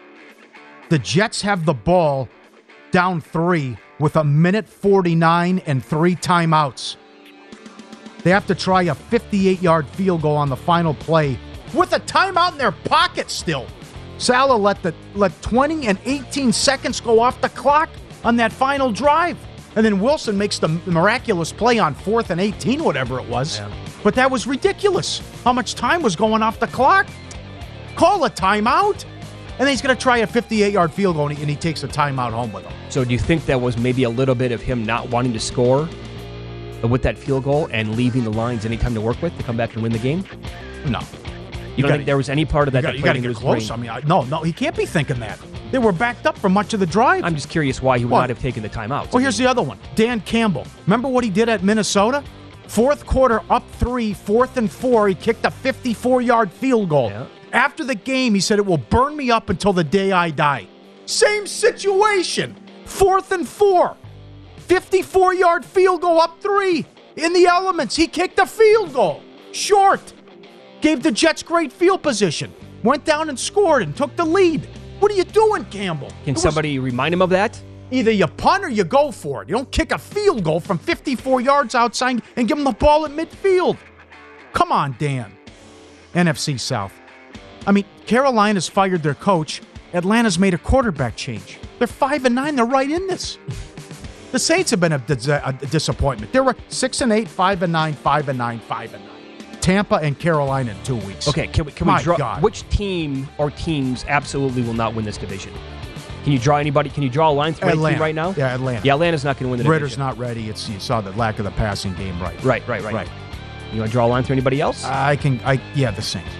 the Jets have the ball down three with a minute forty-nine and three timeouts. They have to try a fifty-eight-yard field goal on the final play with a timeout in their pocket still. Saleh let the let twenty and eighteen seconds go off the clock on that final drive. And then Wilson makes the miraculous play on fourth and eighteen, whatever it was. Yeah. But that was ridiculous. How much time was going off the clock? Call a timeout. And then he's going to try a fifty-eight-yard field goal, and he, and he takes a timeout home with him. So do you think that was maybe a little bit of him not wanting to score with that field goal and leaving the Lions any time to work with to come back and win the game? No. You don't gotta, think there was any part of that that you got to played into get his close. brain? I mean, I, no, no, he can't be thinking that. They were backed up for much of the drive. I'm just curious why he would What? not have taken the timeout. Well, here's the other one. Dan Campbell. Remember what he did at Minnesota? Fourth quarter, up three, fourth and four. He kicked a fifty-four-yard field goal. Yeah. After the game, he said, it will burn me up until the day I die. Same situation. Fourth and four. fifty-four-yard field goal, up three. In the elements, he kicked a field goal. Short. Gave the Jets great field position. Went down and scored and took the lead. What are you doing, Campbell? Can somebody remind him of that? Either you punt or you go for it. You don't kick a field goal from fifty-four yards outside and give him the ball at midfield. Come on, Dan. N F C South. I mean, Carolina's fired their coach. Atlanta's made a quarterback change. They're five and nine. They're right in this. The Saints have been a, a disappointment. They were six and eight, five and nine, five and nine, five and nine. Tampa and Carolina in two weeks. Okay, can we can My we draw God. which team or teams absolutely will not win this division? Can you draw anybody? Can you draw a line through any Atlanta. team right now? Yeah, Atlanta. Yeah, Atlanta's not going to win the Ritter's division. not ready. It's you saw the lack of the passing game, right? Right, right, right. Right. You want to draw a line through anybody else? I can. I yeah, the Saints.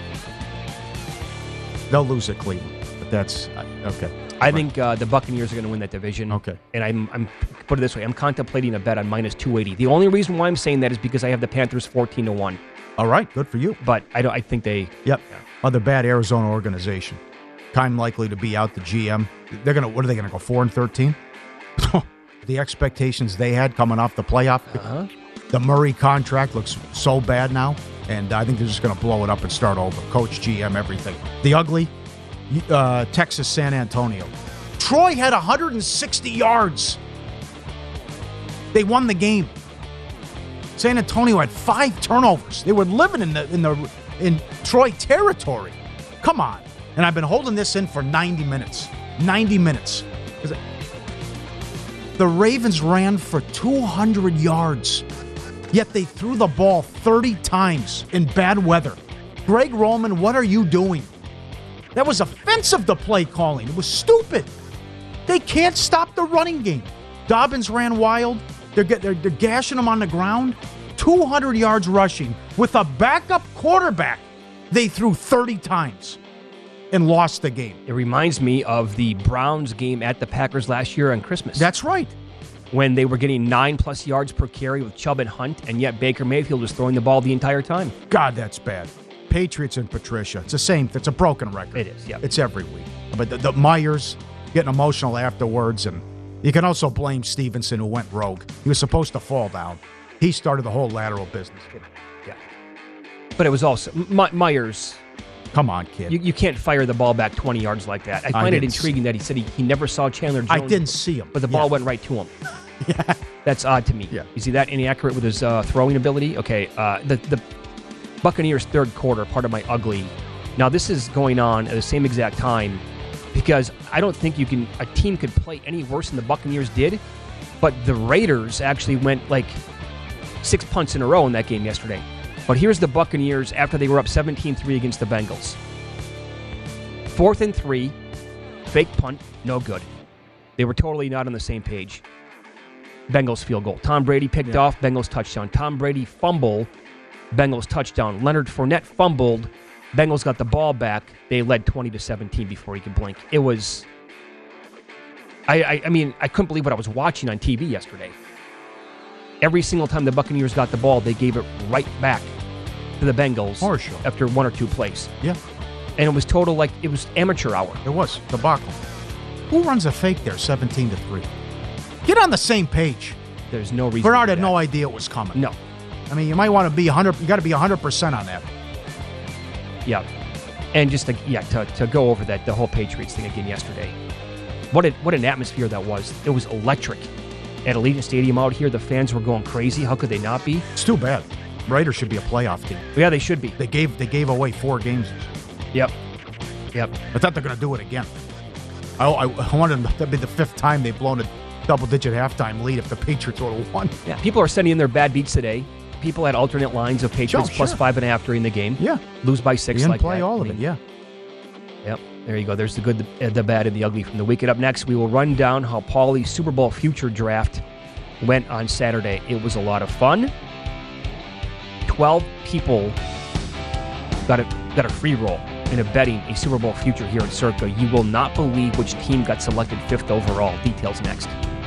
They'll lose at Cleveland, but that's okay. I right. think uh, the Buccaneers are going to win that division. Okay. And I'm, I'm put it this way: I'm contemplating a bet on minus two eighty. The only reason why I'm saying that is because I have the Panthers fourteen to one. All right, good for you. But I don't. I think they. Yep. Yeah. Other bad Arizona organization. Time likely to be out the G M. They're gonna. What are they gonna go four and thirteen? The expectations they had coming off the playoff. Uh-huh. The Murray contract looks so bad now, and I think they're just gonna blow it up and start over. Coach, G M, everything. The ugly. Uh, Texas San Antonio. Troy had one hundred sixty yards. They won the game. San Antonio had five turnovers. They were living in the in the in Troy territory. Come on. And I've been holding this in for ninety minutes. ninety minutes. The Ravens ran for two hundred yards, yet they threw the ball thirty times in bad weather. Greg Roman, what are you doing? That was offensive, the play calling. It was stupid. They can't stop the running game. Dobbins ran wild. They're, they're, they're gashing him on the ground. two hundred yards rushing with a backup quarterback. They threw thirty times and lost the game. It reminds me of the Browns game at the Packers last year on Christmas. That's right. When they were getting nine-plus yards per carry with Chubb and Hunt, and yet Baker Mayfield was throwing the ball the entire time. God, that's bad. Patriots and Patricia. It's the same. It's a broken record. It is, yeah. It's every week. But the, the Myers getting emotional afterwards, and You can also blame Stevenson, who went rogue. He was supposed to fall down. He started the whole lateral business. Yeah. But it was also My- Myers. Come on, kid. You, you can't fire the ball back twenty yards like that. I find I it intriguing see. that he said he, he never saw Chandler Jones. I didn't see him. But the ball yeah. went right to him. Yeah. That's odd to me. Yeah. Is he that inaccurate with his uh, throwing ability? Okay, uh, the, the Buccaneers' third quarter, part of my ugly. Now, this is going on at the same exact time because I don't think you can. a team could play any worse than the Buccaneers did, but the Raiders actually went like six punts in a row in that game yesterday. But here's the Buccaneers after they were up seventeen three against the Bengals. Fourth and three, fake punt, no good. They were totally not on the same page. Bengals field goal. Tom Brady picked yeah. off, Bengals touchdown. Tom Brady fumble, Bengals touchdown. Leonard Fournette fumbled, Bengals got the ball back. They led twenty to seventeen before he could blink. It was, I, I, I mean, I couldn't believe what I was watching on T V yesterday. Every single time the Buccaneers got the ball, they gave it right back to the Bengals For sure. after one or two plays. Yeah. And it was total, like, it was amateur hour. It was. Debacle. Who runs a fake there, seventeen to three? Get on the same page. There's no reason. Bernard had no idea it was coming. No. I mean, you might want to be one hundred, you got to be one hundred percent on that. Yeah. And just, to, yeah, to, to go over that, the whole Patriots thing again yesterday. What, a, what an atmosphere that was. It was electric. At Allegiant Stadium out here, the fans were going crazy. How could they not be? It's too bad. Raiders should be a playoff team. Yeah, they should be. They gave they gave away four games. Yep. Yep. I thought they're going to do it again. I, I, I wanted them to be the fifth time they've blown a double-digit halftime lead if the Patriots would have won. Yeah, people are sending in their bad beats today. People had alternate lines of Patriots oh, plus sure. five and a half during the game. Yeah. Lose by six we didn't like play that. all of I mean, it, yeah. Yep. There you go. There's the good, the, the bad, and the ugly from the weekend. Up next, we will run down how Paulie's Super Bowl future draft went on Saturday. It was a lot of fun. Twelve people got a got a free roll in a betting a Super Bowl future here at Circa. You will not believe which team got selected fifth overall. Details next.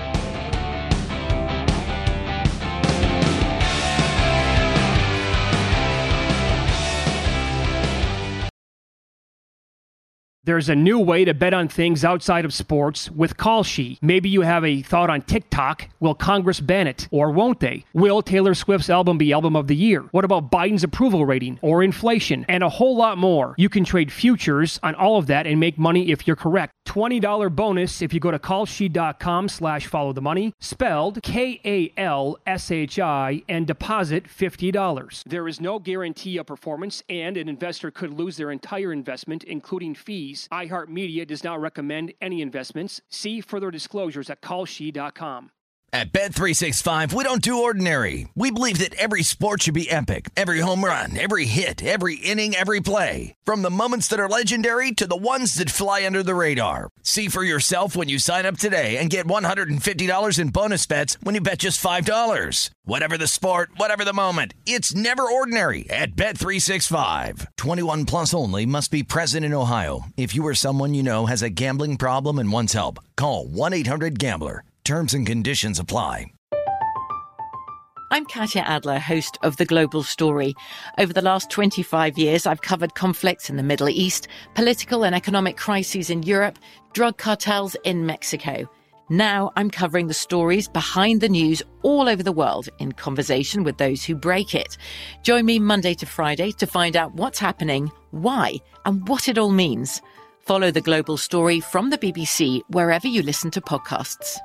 There's a new way to bet on things outside of sports with Kalshi. Maybe you have a thought on TikTok. Will Congress ban it? Or won't they? Will Taylor Swift's album be album of the year? What about Biden's approval rating or inflation? And a whole lot more. You can trade futures on all of that and make money if you're correct. twenty dollars bonus if you go to kalshi.com slash follow the money, spelled K A L S H I, and deposit fifty dollars. There is no guarantee of performance, and an investor could lose their entire investment, including fees. iHeartMedia does not recommend any investments. See further disclosures at kalshi dot com. At Bet three sixty-five, we don't do ordinary. We believe that every sport should be epic. Every home run, every hit, every inning, every play. From the moments that are legendary to the ones that fly under the radar. See for yourself when you sign up today and get one hundred fifty dollars in bonus bets when you bet just five dollars. Whatever the sport, whatever the moment, it's never ordinary at Bet three sixty-five. twenty-one plus only. Must be present in Ohio. If you or someone you know has a gambling problem and wants help, call one eight hundred gambler. Terms and conditions apply. I'm Katya Adler, host of The Global Story. Over the last twenty-five years, I've covered conflicts in the Middle East, political and economic crises in Europe, drug cartels in Mexico. Now I'm covering the stories behind the news all over the world in conversation with those who break it. Join me Monday to Friday to find out what's happening, why, and what it all means. Follow The Global Story from the B B C wherever you listen to podcasts.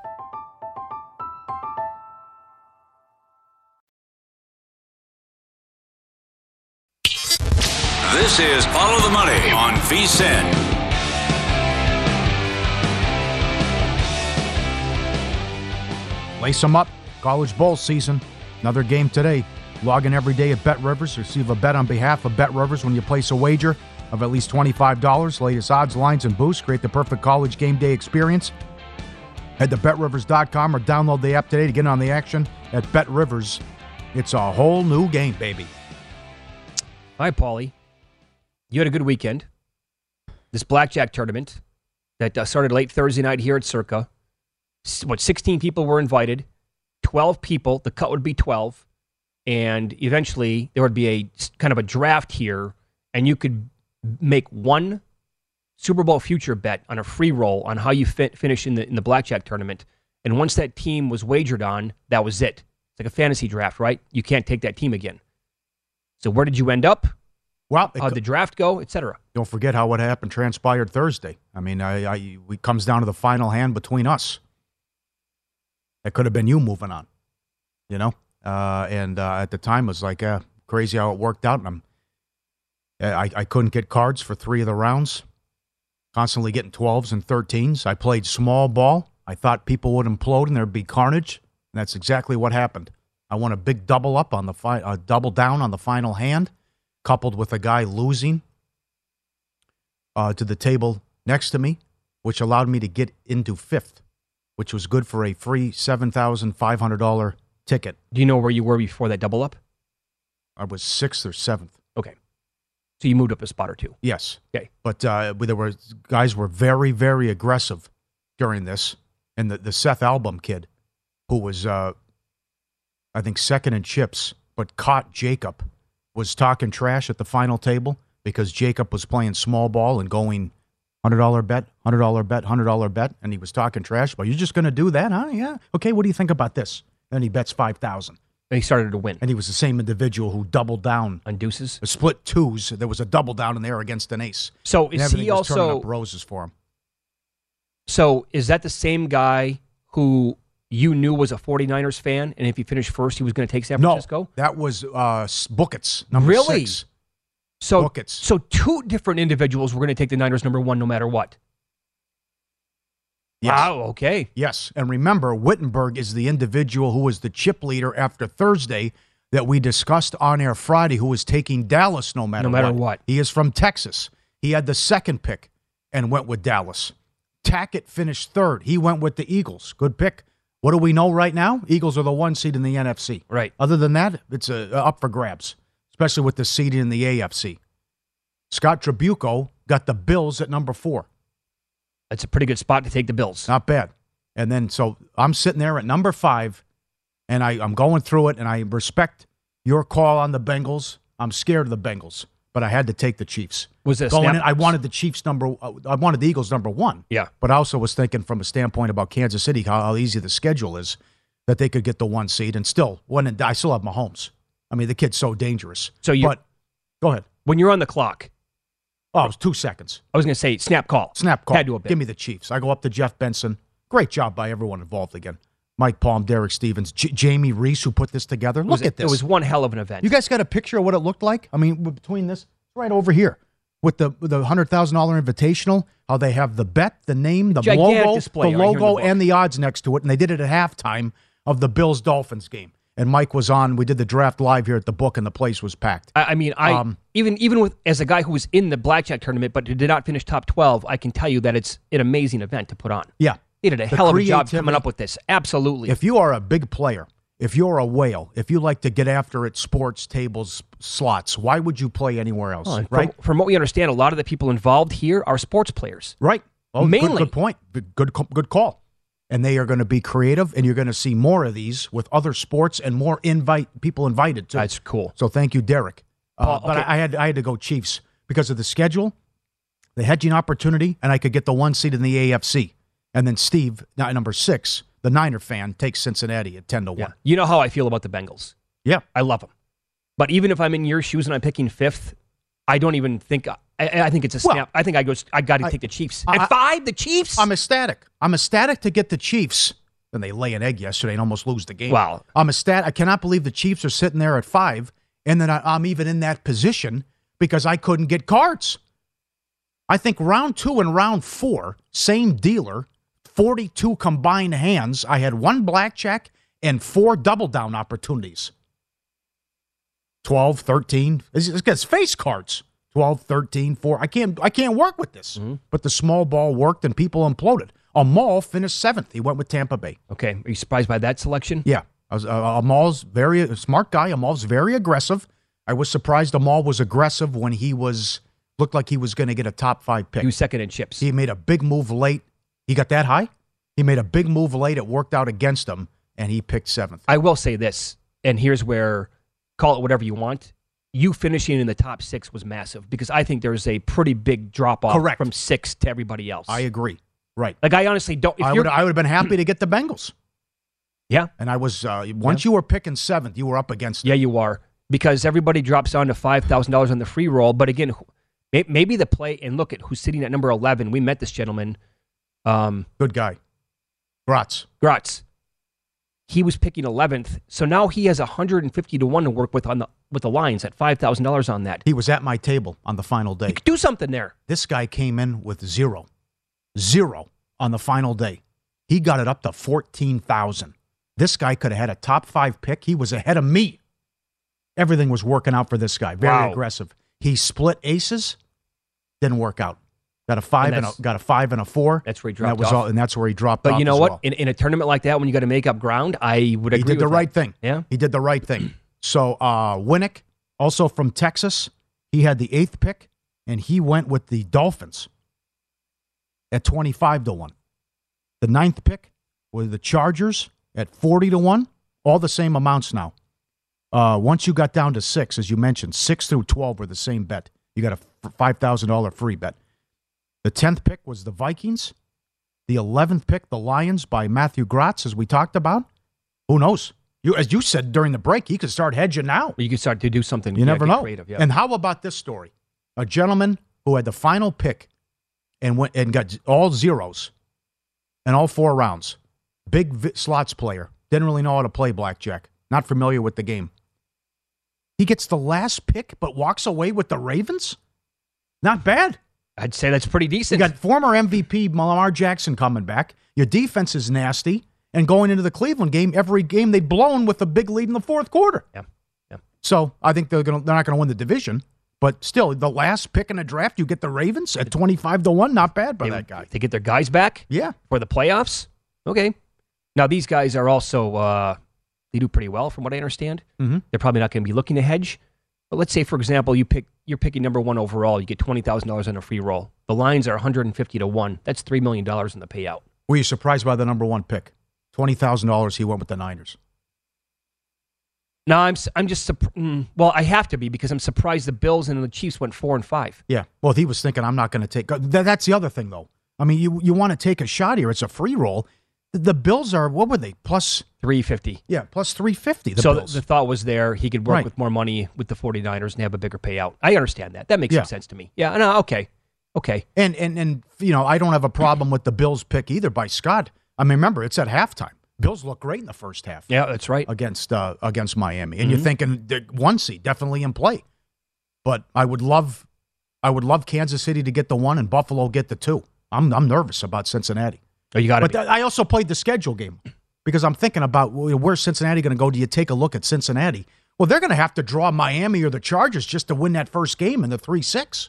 This is Follow the Money on V S I N. Lace them up. College Bowl season. Another game today. Log in every day at Bet Rivers. Receive a bet on behalf of Bet Rivers when you place a wager of at least twenty-five dollars. Latest odds, lines, and boosts. Create the perfect college game day experience. Head to bet rivers dot com or download the app today to get in on the action at Bet Rivers. It's a whole new game, baby. Hi, Paulie. You had a good weekend. This blackjack tournament that uh, started late Thursday night here at Circa. What, sixteen people were invited. twelve people. The cut would be twelve. And eventually there would be a kind of a draft here, and you could make one Super Bowl future bet on a free roll on how you fit, finish in the in the blackjack tournament. And once that team was wagered on, that was it. It's like a fantasy draft, right? You can't take that team again. So where did you end up? Well, how'd the draft go, et cetera? Don't forget how what happened transpired Thursday. I mean, I, I, it comes down to the final hand between us. That could have been you moving on, you know? Uh, and uh, at the time, it was like uh, crazy how it worked out. And I'm, I, I couldn't get cards for three of the rounds. Constantly getting twelves and thirteens. I played small ball. I thought people would implode and there'd be carnage. And that's exactly what happened. I won a big double up on the fi- uh, double down on the final hand, coupled with a guy losing uh, to the table next to me, which allowed me to get into fifth, which was good for a free seven thousand five hundred dollars ticket. Do you know where you were before that double up? I was sixth or seventh. Okay. So you moved up a spot or two. Yes. Okay. But uh, there were guys were very, very aggressive during this. And the, the Seth Album kid, who was, uh, I think, second in chips, but caught Jacob, was talking trash at the final table because Jacob was playing small ball and going one hundred dollars bet, one hundred dollars bet, one hundred dollars bet, and he was talking trash. But you're just going to do that, huh? Yeah. Okay, what do you think about this? And he bets five thousand dollars. And he started to win. And he was the same individual who doubled down. On deuces? A split twos. There was a double down in there against an ace. So and is he was turning also... up roses for him. So is that the same guy who you knew was a 49ers fan, and if he finished first, he was going to take San Francisco? No, that was uh, Buckets, number really? six. So, Buckets. So two different individuals were going to take the Niners number one no matter what. Yes. Wow, okay. Yes, and remember, Wittenberg is the individual who was the chip leader after Thursday that we discussed on air Friday, who was taking Dallas no matter, no matter what. what. He is from Texas. He had the second pick and went with Dallas. Tackett finished third. He went with the Eagles. Good pick. What do we know right now? Eagles are the one seed in the N F C. Right. Other than that, it's a, a up for grabs, especially with the seed in the A F C. Scott Tribuco got the Bills at number four. That's a pretty good spot to take the Bills. Not bad. And then, so I'm sitting there at number five, and I, I'm going through it, and I respect your call on the Bengals. I'm scared of the Bengals, but I had to take the Chiefs. Was this going snap- in? I wanted the Chiefs number. Uh, I wanted the Eagles number one. Yeah. But I also was thinking from a standpoint about Kansas City, how, how easy the schedule is, that they could get the one seed, and still, when I still have Mahomes. I mean, the kid's so dangerous. So you. But go ahead. When you're on the clock. Oh, it was two seconds. I was going to say snap call. Snap call. Had to have been. Give me the Chiefs. I go up to Jeff Benson. Great job by everyone involved again. Mike Palm, Derek Stevens, J- Jamie Reese, who put this together. Look was, at this. It was one hell of an event. You guys got a picture of what it looked like? I mean, between this, right over here, with the with the one hundred thousand dollars Invitational, how they have the bet, the name, the Gigantic logo, display the right here in logo, the book. and the odds next to it. And they did it at halftime of the Bills-Dolphins game. And Mike was on. We did the draft live here at the book, and the place was packed. I, I mean, I Um, even even with as a guy who was in the blackjack tournament but did not finish top twelve, I can tell you that it's an amazing event to put on. Yeah. He did a The hell of a job creativity. coming up with this. Absolutely. If you are a big player, if you're a whale, if you like to get after it, sports, tables, slots, why would you play anywhere else? Oh, and right? From, from what we understand, a lot of the people involved here are sports players. Right. Oh, Mainly. Good, good point. Good, good, good call. And they are going to be creative, and you're going to see more of these with other sports and more invite people invited too. That's cool. So thank you, Derek. Uh, Paul, but okay. I, I had I had to go Chiefs because of the schedule, the hedging opportunity, and I could get the one seed in the A F C. And then Steve, not number six, the Niner fan, takes Cincinnati at ten to Yeah. one. You know how I feel about the Bengals. Yeah. I love them. But even if I'm in your shoes and I'm picking fifth, I don't even think I, I think it's a Well, snap. I think I go. I got to I- take the Chiefs I- at five. The Chiefs. I'm ecstatic. I'm ecstatic to get the Chiefs. Then they lay an egg yesterday and almost lose the game. Wow. I'm ecstatic. I cannot believe the Chiefs are sitting there at five, and then I, I'm even in that position because I couldn't get cards. I think round two and round four, same dealer, forty-two combined hands. I had one blackjack and four double down opportunities. twelve, thirteen. This this gets face cards. twelve, thirteen, four. I can't I can't work with this. Mm-hmm. But the small ball worked and people imploded. Amal finished seventh. He went with Tampa Bay. Okay. Are you surprised by that selection? Yeah. I was, uh, Amal's very a smart guy. Amal's very aggressive. I was surprised Amal was aggressive when he was looked like he was going to get a top five pick. He was second in chips. He made a big move late. He got that high? He made a big move late. It worked out against him, and he picked seventh. I will say this, and here's where, call it whatever you want, you finishing in the top six was massive because I think there's a pretty big drop-off Correct. from six to everybody else. I agree. Right. Like, I honestly don't. If I you're, would I would have been happy to get the Bengals. Yeah. And I was, uh, once Yeah. you were picking seventh, you were up against it. Yeah, you are. Because everybody drops down to five thousand dollars on the free roll. But again, may- maybe the play, and look at who's sitting at number eleven. We met this gentleman. Um, Good guy. Gratz. Gratz. He was picking eleventh. So now he has one hundred fifty to one to work with on the with the Lions at five thousand dollars on that. He was at my table on the final day. You could do something there. This guy came in with zero. Zero on the final day. He got it up to fourteen thousand. This guy could have had a top five pick. He was ahead of me. Everything was working out for this guy. Very Wow. aggressive. He split aces. Didn't work out. Got a five And and, that's- a, got a five and a four. That's where he and that dropped was off. all, and that's where he dropped off. But you know as what? well. In, in a tournament like that, when you got to make up ground, I would He agree did the with right that. thing. Yeah. He did the right thing. So uh, Winnick, also from Texas, he had the eighth pick, and he went with the Dolphins at twenty-five to one. The ninth pick was the Chargers at forty to one. All the same amounts now. Uh, once you got down to six, as you mentioned, six through twelve were the same bet. You got a five thousand dollars free bet. The tenth pick was the Vikings. The eleventh pick, the Lions by Matthew Gratz, as we talked about. Who knows? You, as you said during the break, he could start hedging now. You could start to do something. You yeah, never get know. Creative, yeah. And how about this story? A gentleman who had the final pick and went and got all zeros in all four rounds. Big vi- slots player. Didn't really know how to play blackjack. Not familiar with the game. He gets the last pick but walks away with the Ravens? Not bad. I'd say that's pretty You decent. got former M V P Lamar Jackson coming back. Your defense is nasty. And going into the Cleveland game, every game they'd blown with a big lead in the fourth quarter. Yeah, yeah. So I think they're gonna they're not going to win the division, but still, the last pick in the draft, you get the Ravens at twenty-five to one. Not bad by They- that guy. They get their guys back Yeah. for the playoffs. Okay. Now, these guys are also, uh, they do pretty well from what I understand. Mm-hmm. They're probably not going to be looking to hedge. But let's say, for example, you pick, you're picking number one overall. You get twenty thousand dollars on a free roll. The Lions are one hundred fifty to one. That's three million dollars in the payout. Were you surprised by the number one pick? twenty thousand dollars he went with the Niners. No, I'm s- I'm just surp- mm, well, I have to be because I'm surprised the Bills and the Chiefs went four and five. Yeah. Well, he was thinking, I'm not going to take. That, that's the other thing, though. I mean, you you want to take a shot here. It's a free roll. The, the Bills are, what were they? Plus, three fifty. yeah, plus three fifty. The So the, Bills. the thought was there he could work Right. with more money with the 49ers and have a bigger payout. I understand that. That makes Yeah. some sense to me. Yeah, no, okay. Okay. And, and, and, you know, I don't have a problem with the Bills pick either by Scott. I mean, remember, it's at halftime. Bills look great in the first half. Yeah, that's right. Against uh, against Miami. And Mhm. you're thinking the one seed definitely in play. But I would love I would love Kansas City to get the one and Buffalo get the two. I'm I'm nervous about Cincinnati. Oh, you got But to th- I also played the schedule game because I'm thinking about, well, where's Cincinnati going to go? Do you take a look at Cincinnati? Well, they're going to have to draw Miami or the Chargers just to win that first game in the three six.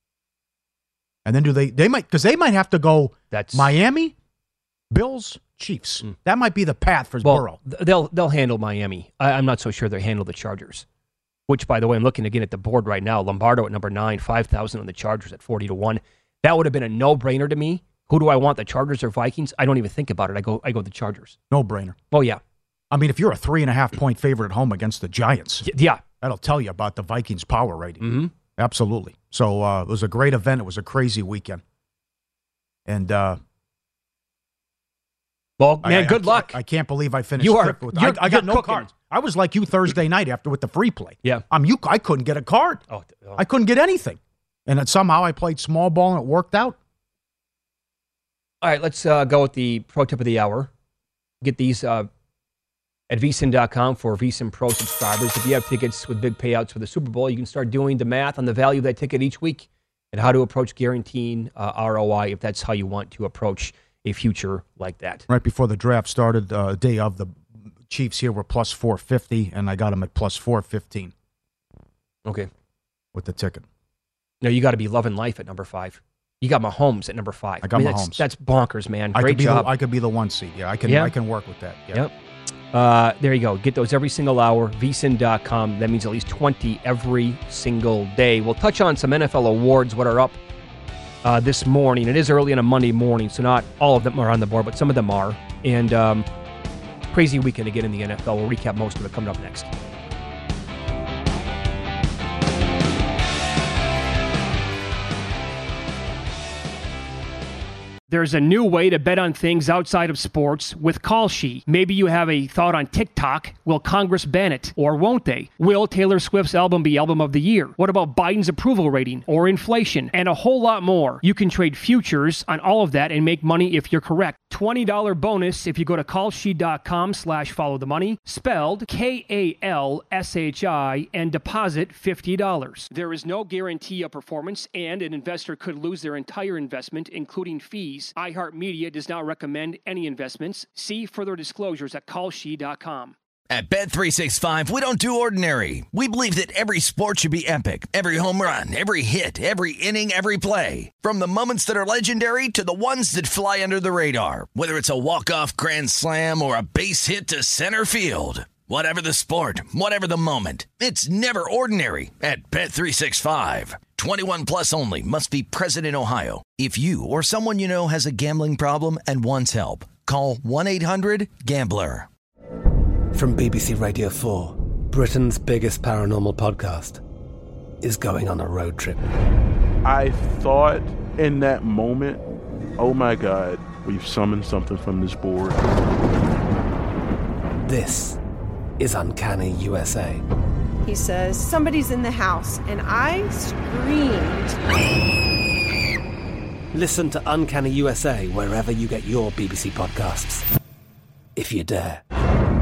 And then do they, they might, because they might have to go That's Miami, Bills, Chiefs. Mm. That might be the path for well, Burrow. th- they'll they'll handle Miami. I, I'm not so sure they'll handle the Chargers. Which, by the way, I'm looking again at the board right now. Lombardo at number nine, five thousand on the Chargers at forty to one. That would have been a no-brainer to me. Who do I want, the Chargers or Vikings? I don't even think about it. I go I go the Chargers. No brainer. Oh, yeah. I mean, if you're a three and a half point favorite at home against the Giants, Y- Yeah. that'll tell you about the Vikings' power rating. Mm-hmm. Absolutely. So uh, it was a great event. It was a crazy weekend. And uh, Well, man, I- I good can't- luck. I can't believe I finished. You are- fifth with, I, you're- I got you're no cooking. cards. I was like you Thursday night after with the free play. Yeah. I'm you. I couldn't get a card. Oh, oh. I couldn't get anything, and then somehow I played small ball and it worked out. All right, let's uh, go with the pro tip of the hour. Get these uh, at V S I N dot com for V S I N Pro subscribers. If you have tickets with big payouts for the Super Bowl, you can start doing the math on the value of that ticket each week and how to approach guaranteeing uh, R O I if that's how you want to approach a future like that. Right before the draft started, uh, day of, the Chiefs here were plus four fifty, and I got them at plus four fifteen Okay. with the ticket. Now, you got to be loving life at number five. You got Mahomes at number five. I got mean, Mahomes. That's, that's bonkers, man. I Great could be job. The, I could be the one seed. Yeah, I can. Yeah. I can work with that. Yeah. Yep. Uh, there you go. Get those every single hour. V S I N dot com. That means at least twenty every single day. We'll touch on some N F L awards, what are up uh, this morning. It is early on a Monday morning, so not all of them are on the board, but some of them are. And um, crazy weekend again in the N F L. We'll recap most of it coming up next. There's a new way to bet on things outside of sports with Kalshi. Maybe you have a thought on TikTok. Will Congress ban it? Or won't they? Will Taylor Swift's album be album of the year? What about Biden's approval rating or inflation? And a whole lot more. You can trade futures on all of that and make money if you're correct. twenty dollars bonus if you go to kalshi.com slash follow the money, spelled K A L S H I, and deposit fifty dollars. There is no guarantee of performance, and an investor could lose their entire investment, including fees. iHeartMedia does not recommend any investments. See further disclosures at kalshi dot com. At Bet three sixty-five, we don't do ordinary. We believe that every sport should be epic. Every home run, every hit, every inning, every play. From the moments that are legendary to the ones that fly under the radar. Whether it's a walk-off grand slam or a base hit to center field. Whatever the sport, whatever the moment. It's never ordinary at Bet three sixty-five. twenty-one plus only. Must be present in Ohio. If you or someone you know has a gambling problem and wants help, call one eight hundred gambler. From B B C Radio four, Britain's biggest paranormal podcast is going on a road trip. I thought in that moment, oh my God, we've summoned something from this board. This is Uncanny U S A. He says, somebody's in the house, and I screamed. Listen to Uncanny U S A wherever you get your B B C podcasts, if you dare.